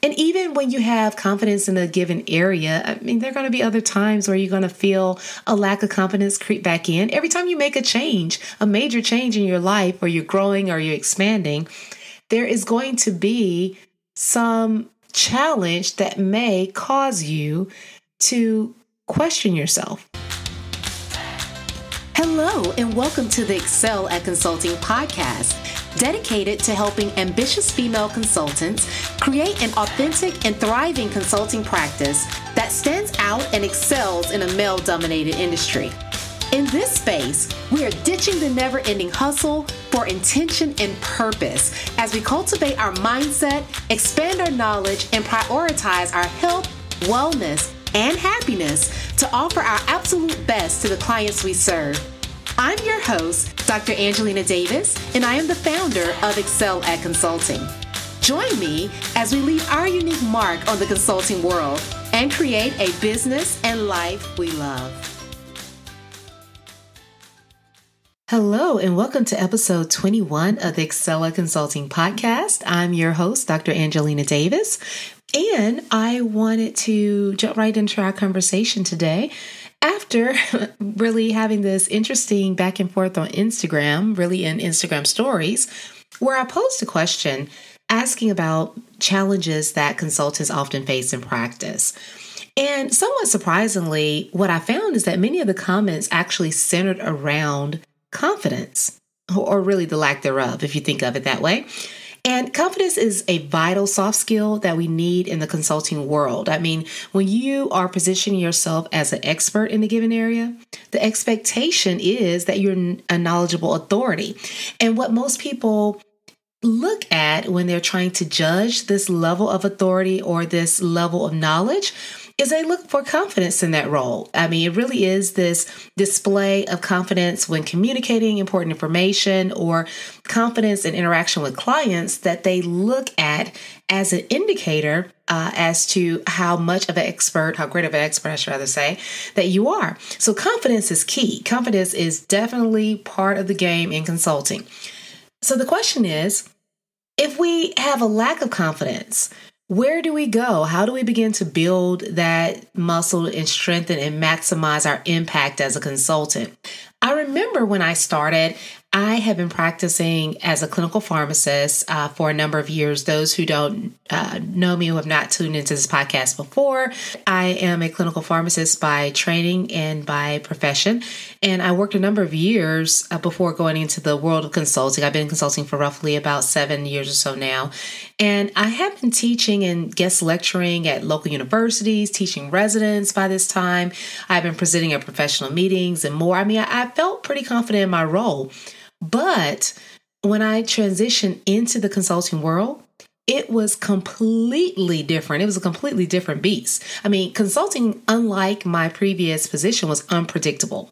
And even when you have confidence in a given area, I mean, there are going to be other times where you're going to feel a lack of confidence creep back in. Every time you make a change, a major change in your life, or you're growing or you're expanding, there is going to be some challenge that may cause you to question yourself. Hello, and welcome to the Excel at Consulting podcast, dedicated to helping ambitious female consultants create an authentic and thriving consulting practice that stands out and excels in a male-dominated industry. In this space, we are ditching the never-ending hustle for intention and purpose as we cultivate our mindset, expand our knowledge, and prioritize our health, wellness, and happiness to offer our absolute best to the clients we serve. I'm your host, Dr. Angelina Davis, and I am the founder of Excel at Consulting. Join me as we leave our unique mark on the consulting world and create a business and life we love. Hello, and welcome to episode 21 of the Excel at Consulting podcast. I'm your host, Dr. Angelina Davis, and I wanted to jump right into our conversation today. After really having this interesting back and forth on Instagram, really in Instagram stories, where I posed a question asking about challenges that consultants often face in practice. And somewhat surprisingly, what I found is that many of the comments actually centered around confidence, or really the lack thereof, if you think of it that way. And confidence is a vital soft skill that we need in the consulting world. I mean, when you are positioning yourself as an expert in a given area, the expectation is that you're a knowledgeable authority. And what most people look at when they're trying to judge this level of authority or this level of knowledge is they look for confidence in that role. I mean, it really is this display of confidence when communicating important information or confidence in interaction with clients that they look at as an indicator as to how much of an expert, how great of an expert, I should rather say, that you are. So confidence is key. Confidence is definitely part of the game in consulting. So the question is, if we have a lack of confidence, where do we go? How do we begin to build that muscle and strengthen and maximize our impact as a consultant? I remember when I started, I have been practicing as a clinical pharmacist for a number of years. Those who don't know me, who have not tuned into this podcast before, I am a clinical pharmacist by training and by profession. And I worked a number of years before going into the world of consulting. I've been consulting for roughly about 7 years or so now. And I have been teaching and guest lecturing at local universities, teaching residents by this time. I've been presenting at professional meetings and more. I mean, I felt pretty confident in my role. But when I transitioned into the consulting world, it was completely different. It was a completely different beast. I mean, consulting, unlike my previous position, was unpredictable.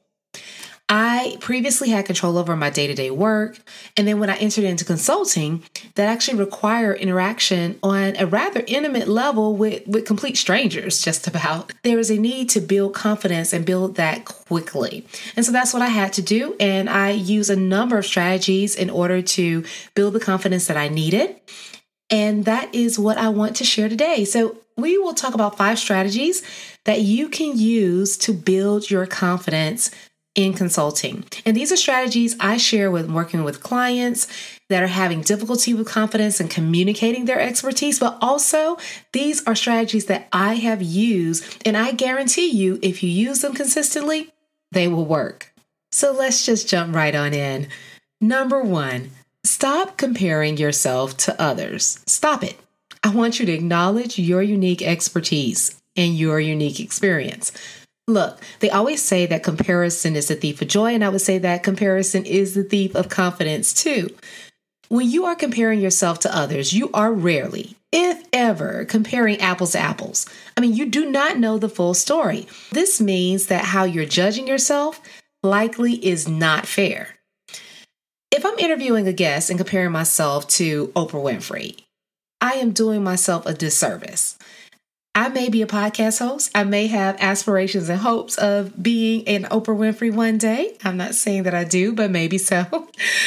I previously had control over my day-to-day work. And then when I entered into consulting, that actually required interaction on a rather intimate level with complete strangers, just about. There was a need to build confidence and build that quickly. And so that's what I had to do. And I used a number of strategies in order to build the confidence that I needed. And that is what I want to share today. So we will talk about 5 strategies that you can use to build your confidence in consulting. And these are strategies I share with working with clients that are having difficulty with confidence and communicating their expertise, but also these are strategies that I have used, and I guarantee you, if you use them consistently, they will work. So let's just jump right on in. Number 1, stop comparing yourself to others. Stop it. I want you to acknowledge your unique expertise and your unique experience. Look, they always say that comparison is the thief of joy, and I would say that comparison is the thief of confidence too. When you are comparing yourself to others, you are rarely, if ever, comparing apples to apples. I mean, you do not know the full story. This means that how you're judging yourself likely is not fair. If I'm interviewing a guest and comparing myself to Oprah Winfrey, I am doing myself a disservice. I may be a podcast host. I may have aspirations and hopes of being an Oprah Winfrey one day. I'm not saying that I do, but maybe so.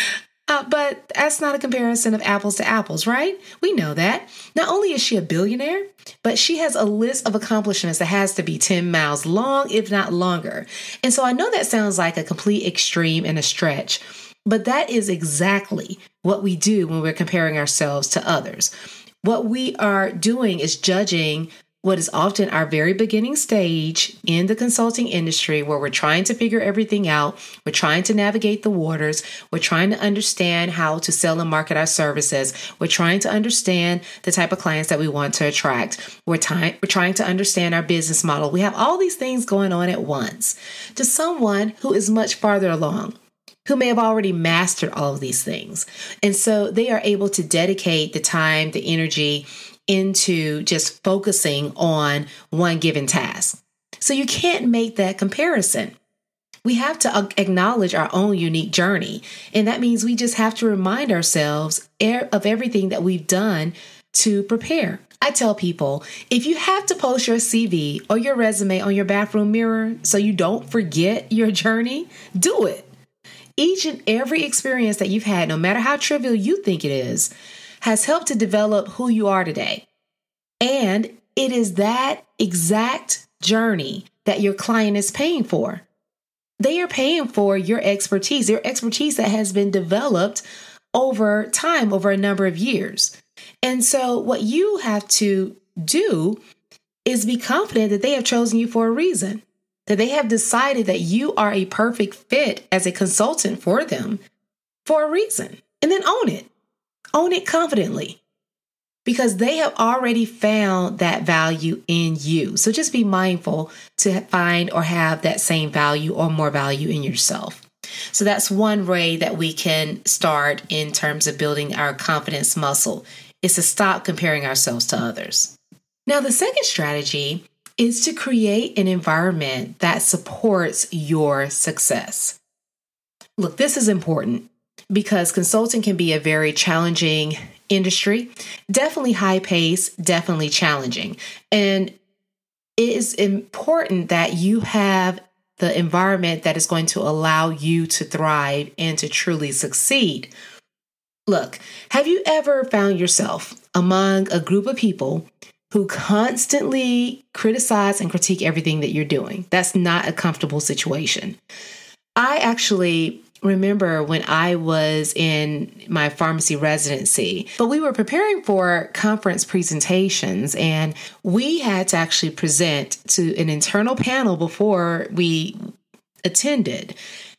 But that's not a comparison of apples to apples, right? We know that. Not only is she a billionaire, but she has a list of accomplishments that has to be 10 miles long, if not longer. And so I know that sounds like a complete extreme and a stretch, but that is exactly what we do when we're comparing ourselves to others. What we are doing is judging what is often our very beginning stage in the consulting industry, where we're trying to figure everything out. We're trying to navigate the waters. We're trying to understand how to sell and market our services. We're trying to understand the type of clients that we want to attract. We're trying to understand our business model. We have all these things going on at once. To someone who is much farther along, who may have already mastered all of these things. And so they are able to dedicate the time, the energy, into just focusing on one given task. So you can't make that comparison. We have to acknowledge our own unique journey. And that means we just have to remind ourselves of everything that we've done to prepare. I tell people, if you have to post your CV or your resume on your bathroom mirror so you don't forget your journey, do it. Each and every experience that you've had, no matter how trivial you think it is, has helped to develop who you are today. And it is that exact journey that your client is paying for. They are paying for your expertise that has been developed over time, over a number of years. And so what you have to do is be confident that they have chosen you for a reason, that they have decided that you are a perfect fit as a consultant for them for a reason. And then own it. Own it confidently, because they have already found that value in you. So just be mindful to find or have that same value or more value in yourself. So that's one way that we can start in terms of building our confidence muscle, is to stop comparing ourselves to others. Now, the second strategy is to create an environment that supports your success. Look, this is important, because consulting can be a very challenging industry, definitely high paced, definitely challenging. And it is important that you have the environment that is going to allow you to thrive and to truly succeed. Look, have you ever found yourself among a group of people who constantly criticize and critique everything that you're doing? That's not a comfortable situation. I actually remember when I was in my pharmacy residency, but we were preparing for conference presentations, and we had to actually present to an internal panel before we attended.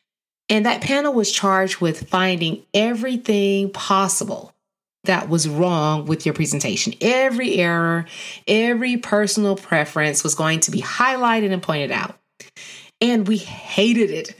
And that panel was charged with finding everything possible that was wrong with your presentation. Every error, every personal preference was going to be highlighted and pointed out. And we hated it.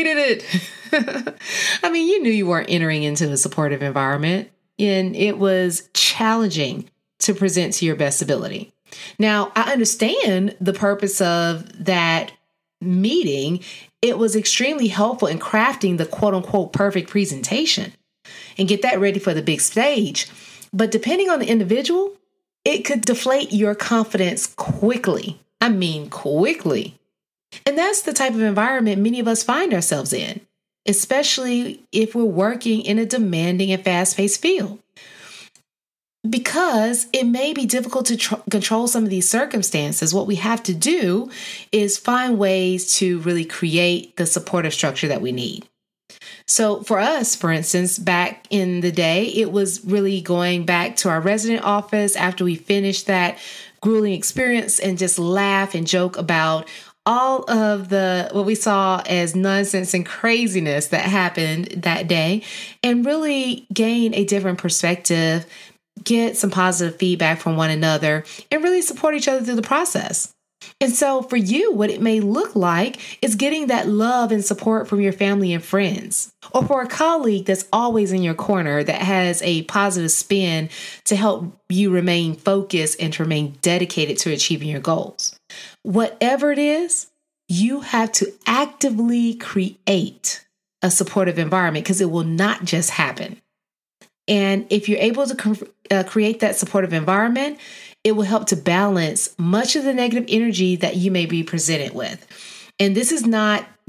I mean, you knew you weren't entering into a supportive environment, and it was challenging to present to your best ability. Now, I understand the purpose of that meeting. It was extremely helpful in crafting the quote unquote perfect presentation and get that ready for the big stage. But depending on the individual, it could deflate your confidence quickly. I mean, quickly. And that's the type of environment many of us find ourselves in, especially if we're working in a demanding and fast-paced field. Because it may be difficult to control some of these circumstances, what we have to do is find ways to really create the supportive structure that we need. So for us, for instance, back in the day, it was really going back to our resident office after we finished that grueling experience and just laugh and joke about all of what we saw as nonsense and craziness that happened that day, and really gain a different perspective, get some positive feedback from one another, and really support each other through the process. And so for you, what it may look like is getting that love and support from your family and friends, or for a colleague that's always in your corner that has a positive spin to help you remain focused and to remain dedicated to achieving your goals. Whatever it is, you have to actively create a supportive environment, because it will not just happen. And if you're able to create that supportive environment, it will help to balance much of the negative energy that you may be presented with. And this is not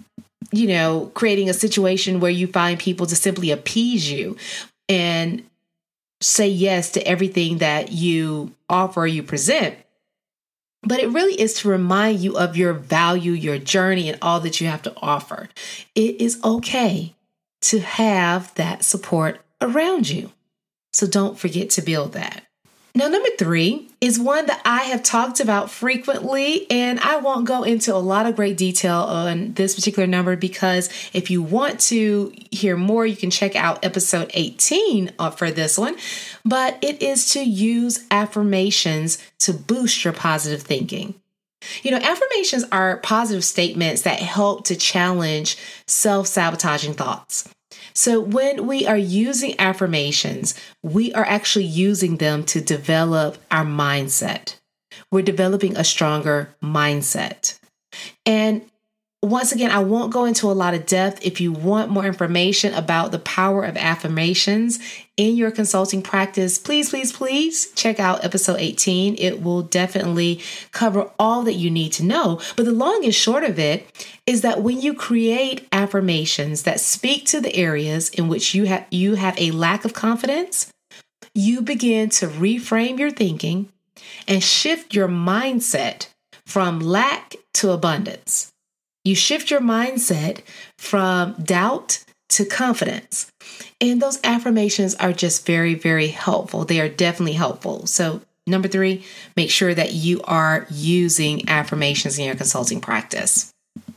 creating a situation where you find people to simply appease you and say yes to everything that you offer, you present. But it really is to remind you of your value, your journey, and all that you have to offer. It is okay to have that support around you. So don't forget to build that. Now, number 3 is one that I have talked about frequently, and I won't go into a lot of great detail on this particular number because if you want to hear more, you can check out episode 18 for this one. But it is to use affirmations to boost your positive thinking. Affirmations are positive statements that help to challenge self-sabotaging thoughts. So when we are using affirmations, we are actually using them to develop our mindset. We're developing a stronger mindset. And once again, I won't go into a lot of depth. If you want more information about the power of affirmations in your consulting practice, please check out episode 18. It will definitely cover all that you need to know. But the long and short of it is that when you create affirmations that speak to the areas in which you have a lack of confidence, you begin to reframe your thinking and shift your mindset from lack to abundance. You shift your mindset from doubt to confidence. And those affirmations are just very, very helpful. They are definitely helpful. So number 3, make sure that you are using affirmations in your consulting practice.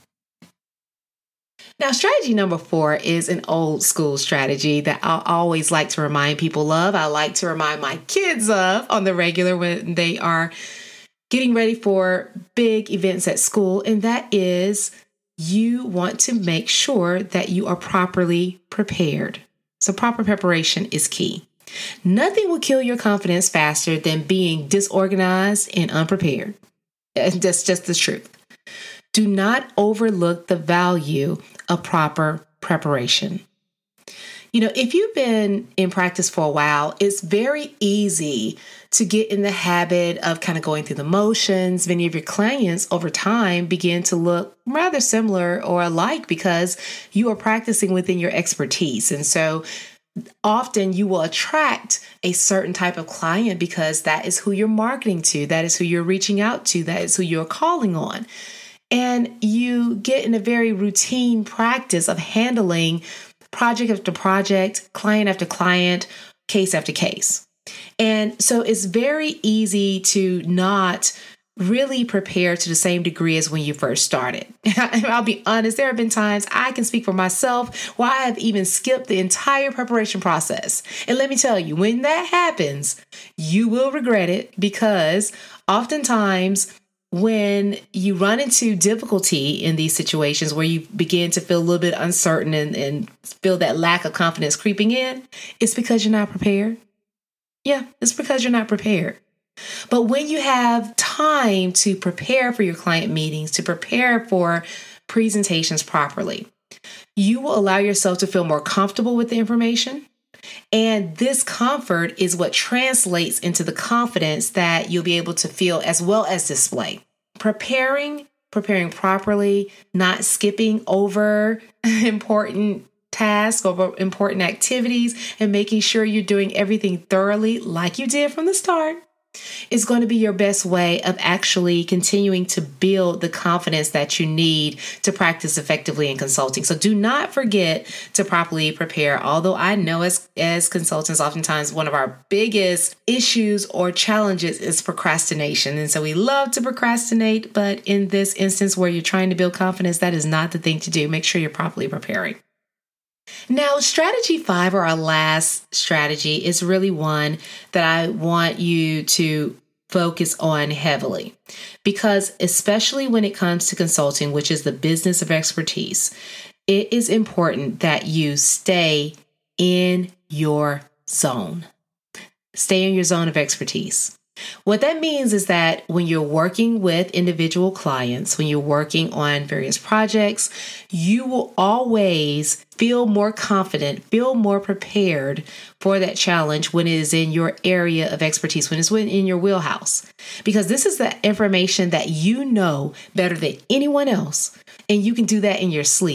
Now, strategy number 4 is an old school strategy that I always like to remind people of. I like to remind my kids of on the regular when they are getting ready for big events at school, and that is you want to make sure that you are properly prepared. So proper preparation is key. Nothing will kill your confidence faster than being disorganized and unprepared. That's just the truth. Do not overlook the value of proper preparation. If you've been in practice for a while, it's very easy to get in the habit of kind of going through the motions. Many of your clients over time begin to look rather similar or alike because you are practicing within your expertise. And so often you will attract a certain type of client because that is who you're marketing to, that is who you're reaching out to, that is who you're calling on. And you get in a very routine practice of handling project after project, client after client, case after case. And so it's very easy to not really prepare to the same degree as when you first started. I'll be honest, there have been times I can speak for myself where I have even skipped the entire preparation process. And let me tell you, when that happens, you will regret it because oftentimes when you run into difficulty in these situations where you begin to feel a little bit uncertain and feel that lack of confidence creeping in, it's because you're not prepared. Yeah, it's because you're not prepared. But when you have time to prepare for your client meetings, to prepare for presentations properly, you will allow yourself to feel more comfortable with the information. And this comfort is what translates into the confidence that you'll be able to feel as well as display. Preparing properly, not skipping over important tasks or important activities, and making sure you're doing everything thoroughly like you did from the start is going to be your best way of actually continuing to build the confidence that you need to practice effectively in consulting. So do not forget to properly prepare. Although I know as consultants, oftentimes one of our biggest issues or challenges is procrastination. And so we love to procrastinate, but in this instance where you're trying to build confidence, that is not the thing to do. Make sure you're properly preparing. Now, strategy 5, or our last strategy, is really one that I want you to focus on heavily because especially when it comes to consulting, which is the business of expertise, it is important that you stay in your zone. Stay in your zone of expertise. What that means is that when you're working with individual clients, when you're working on various projects, you will always feel more confident, feel more prepared for that challenge when it is in your area of expertise, when it's in your wheelhouse. Because this is the information that you know better than anyone else, and you can do that in your sleep.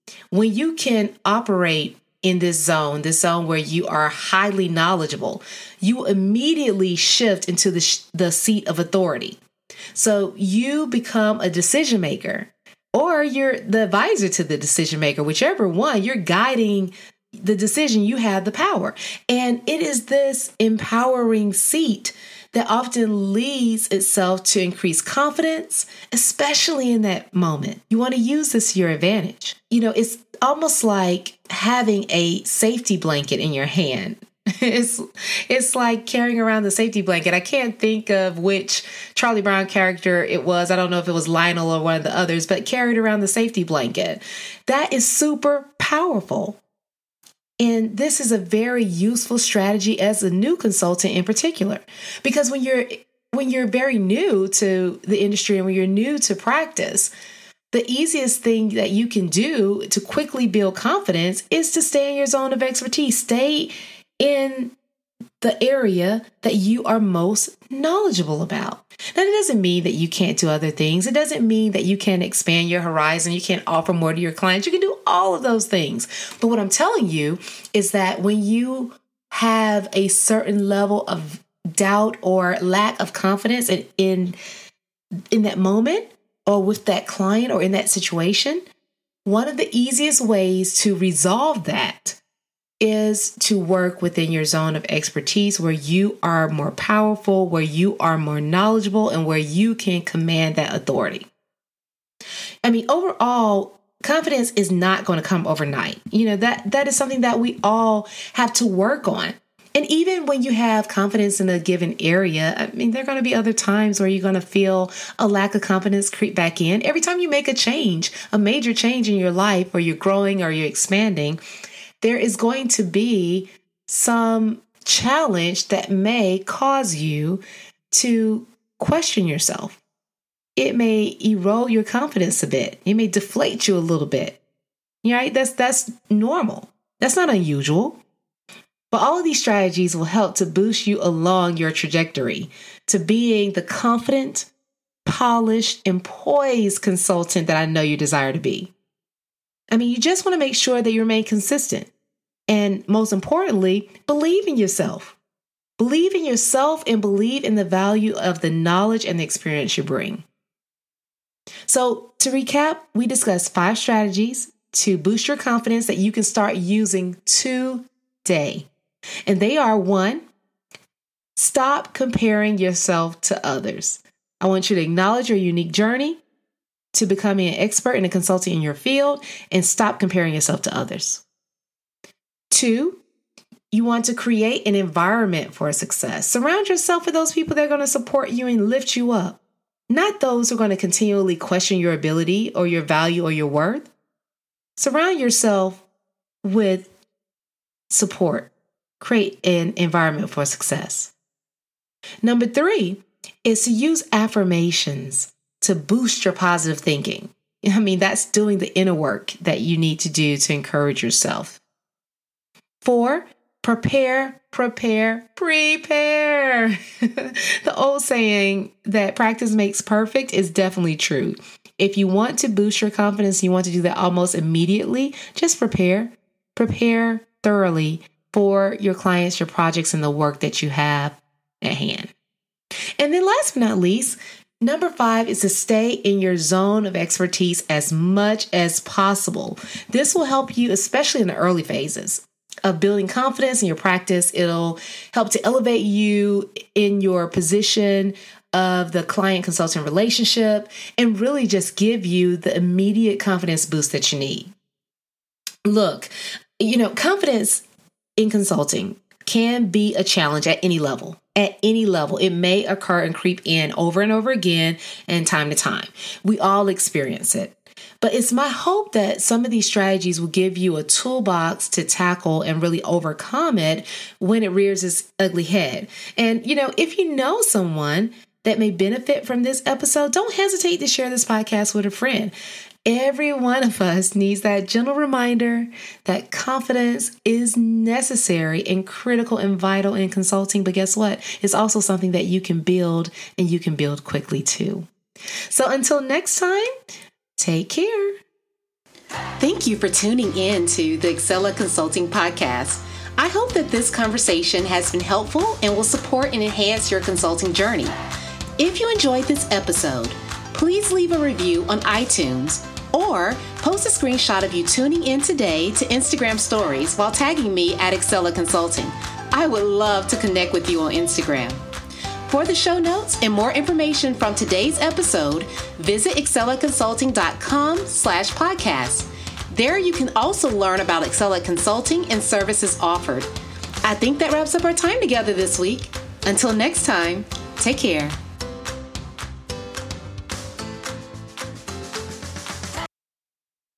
When you can operate in this zone where you are highly knowledgeable, you immediately shift into the seat of authority. So you become a decision maker, or you're the advisor to the decision maker, whichever one. You're guiding the decision. You have the power. And it is this empowering seat that often leads itself to increased confidence, especially in that moment. You want to use this to your advantage. It's almost like having a safety blanket in your hand. It's like carrying around the safety blanket. I can't think of which Charlie Brown character it was. I don't know if it was Lionel or one of the others, but carried around the safety blanket. That is super powerful. And this is a very useful strategy as a new consultant in particular, because when you're very new to the industry and when you're new to practice, the easiest thing that you can do to quickly build confidence is to stay in your zone of expertise. Stay in the area that you are most knowledgeable about. Now, that doesn't mean that you can't do other things. It doesn't mean that you can't expand your horizon. You can't offer more to your clients. You can do all of those things. But what I'm telling you is that when you have a certain level of doubt or lack of confidence in that moment or with that client or in that situation, one of the easiest ways to resolve that is to work within your zone of expertise where you are more powerful, where you are more knowledgeable, and where you can command that authority. Overall, confidence is not going to come overnight. That is something that we all have to work on. And even when you have confidence in a given area, there are going to be other times where you're going to feel a lack of confidence creep back in. Every time you make a major change in your life, or you're growing or you're expanding, there is going to be some challenge that may cause you to question yourself. It may erode your confidence a bit. It may deflate you a little bit. Right? That's normal. That's not unusual. But all of these strategies will help to boost you along your trajectory to being the confident, polished, and poised consultant that I know you desire to be. You just want to make sure that you remain consistent. And most importantly, believe in yourself. Believe in yourself and believe in the value of the knowledge and the experience you bring. So to recap, we discussed 5 strategies to boost your confidence that you can start using today. And they are: 1, stop comparing yourself to others. I want you to acknowledge your unique journey to becoming an expert and a consultant in your field, and stop comparing yourself to others. 2, you want to create an environment for success. Surround yourself with those people that are going to support you and lift you up, not those who are going to continually question your ability or your value or your worth. Surround yourself with support. Create an environment for success. Number 3 is to use affirmations to boost your positive thinking. That's doing the inner work that you need to do to encourage yourself. 4, prepare. The old saying that practice makes perfect is definitely true. If you want to boost your confidence, you want to do that almost immediately, just prepare. Prepare thoroughly for your clients, your projects, and the work that you have at hand. And then last but not least, number 5 is to stay in your zone of expertise as much as possible. This will help you, especially in the early phases of building confidence in your practice. It'll help to elevate you in your position of the client-consultant relationship and really just give you the immediate confidence boost that you need. Look, confidence in consulting can be a challenge at any level. At any level, it may occur and creep in over and over again and time to time. We all experience it. But it's my hope that some of these strategies will give you a toolbox to tackle and really overcome it when it rears its ugly head. And, if you know someone that may benefit from this episode, don't hesitate to share this podcast with a friend. Every one of us needs that gentle reminder that confidence is necessary and critical and vital in consulting. But guess what? It's also something that you can build, and you can build quickly too. So until next time, take care. Thank you for tuning in to the Excella Consulting Podcast. I hope that this conversation has been helpful and will support and enhance your consulting journey. If you enjoyed this episode, please leave a review on iTunes or post a screenshot of you tuning in today to Instagram stories while tagging me at Excella Consulting. I would love to connect with you on Instagram. For the show notes and more information from today's episode, visit excellaconsulting.com/podcast. There you can also learn about Excella Consulting and services offered. I think that wraps up our time together this week. Until next time, take care.